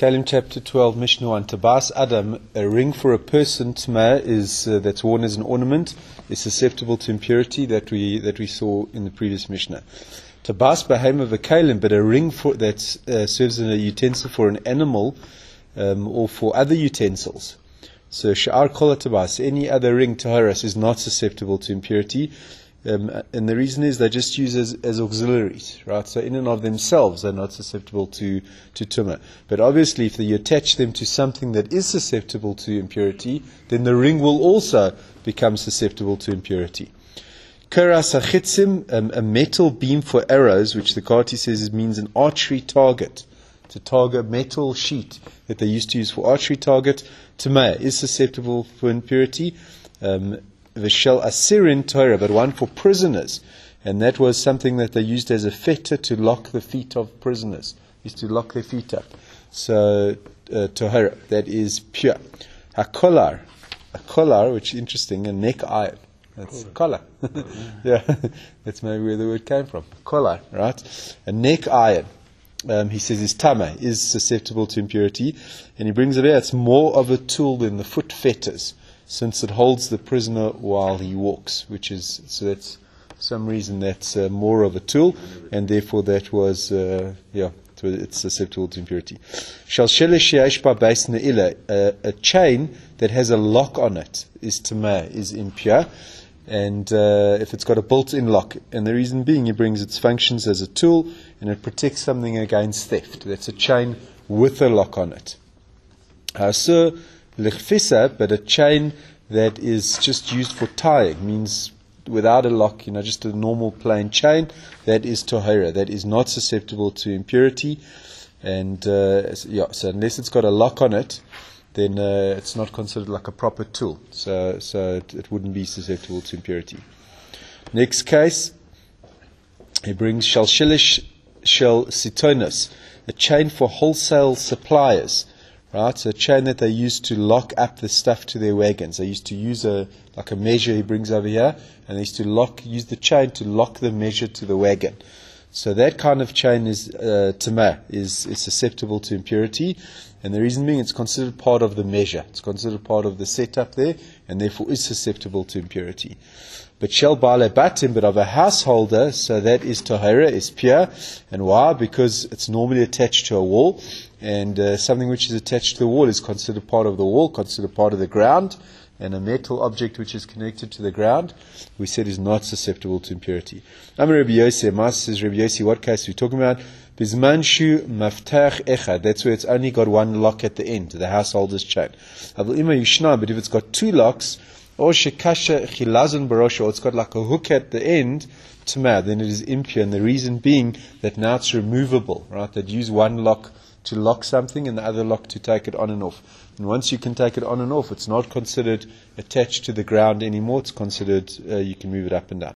Kalim chapter 12, Mishnah 1. Tabas Adam, a ring for a person, Tma, is that's worn as an ornament, is susceptible to impurity that we saw in the previous Mishnah. Tabas Bahema V'Kalim, but a ring that serves as a utensil for an animal or for other utensils. So Sha'ar Kol Tabas, any other ring Taharas is not susceptible to impurity. And the reason is they're just used as auxiliaries, right? So in and of themselves, they're not susceptible to tumah. But obviously, if you attach them to something that is susceptible to impurity, then the ring will also become susceptible to impurity. Keras hachitzim, a metal beam for arrows, which the Kati says means an archery target. To target metal sheet that they used to use for archery target, tumah is susceptible for impurity. The shell asirin Torah, but one for prisoners, and that was something that they used as a fetter to lock the feet of prisoners. Used to lock their feet up. So Torah, that is pure. A collar, which is interesting, a neck iron. That's collar. Yeah, that's maybe where the word came from. Collar, right? A neck iron. He says is tama, is susceptible to impurity, and he brings it out. It's more of a tool than the foot fetters, since it holds the prisoner while he walks, so that's some reason that's more of a tool, and therefore that was it's susceptible to impurity. A chain that has a lock on it is tameh, is impure, and if it's got a built-in lock, and the reason being, it brings its functions as a tool, and it protects something against theft. That's a chain with a lock on it. Lichfisa, but a chain that is just used for tying, means without a lock, just a normal plain chain, that is tohara, that is not susceptible to impurity, and so unless it's got a lock on it, then it's not considered like a proper tool, so it wouldn't be susceptible to impurity. Next case, he brings shalshilish shel sitonos, a chain for wholesale suppliers. Right, so a chain that they used to lock up the stuff to their wagons. They used to use a measure he brings over here, and they used to use the chain to lock the measure to the wagon. So that kind of chain is tamah, is susceptible to impurity, and the reason being it's considered part of the measure. It's considered part of the setup there, and therefore is susceptible to impurity. But shel ba'alei batim, but of a householder, so that is tahara, is pure. And why? Because it's normally attached to a wall, and something which is attached to the wall is considered part of the wall, considered part of the ground, and a metal object which is connected to the ground, we said is not susceptible to impurity. Amar Rabbi Yossi, Mas says Rabbi Yossi, what case are we talking about? Bizmanshu maftach echad, that's where it's only got one lock at the end, the householder's chain. Avil ima yushna, but if it's got two locks, or shekasha chilazon barosha, or it's got like a hook at the end, tamah, then it is impure, and the reason being that now it's removable, right? They'd use one lock to lock something and the other lock to take it on and off. And once you can take it on and off, it's not considered attached to the ground anymore. It's considered you can move it up and down.